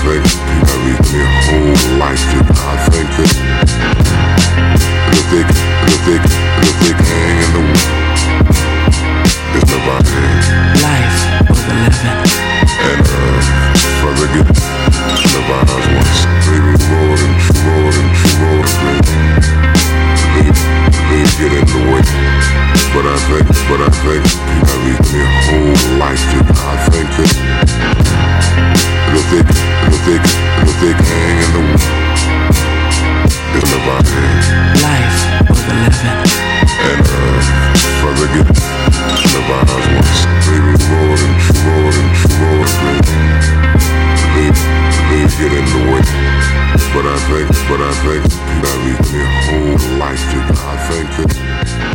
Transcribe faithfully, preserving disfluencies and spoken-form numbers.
think that leads me a whole life to I think that if they, if they, if they can hang in the wood, it's never hang. Life worth living. And uh, brother get the vibes once, baby, rolling, rolling, rolling, baby. Leave, leave, get in the way. But I think, but I think that leads me a whole life to I think that if they, if they, if they can hang in the wood, it's never hang. Life worth living. And uh, brother get the vibes once, baby, rolling, rolling, rolling, baby. Leave, leave, get in the way. But I think, but I think that leads me a whole life to I think that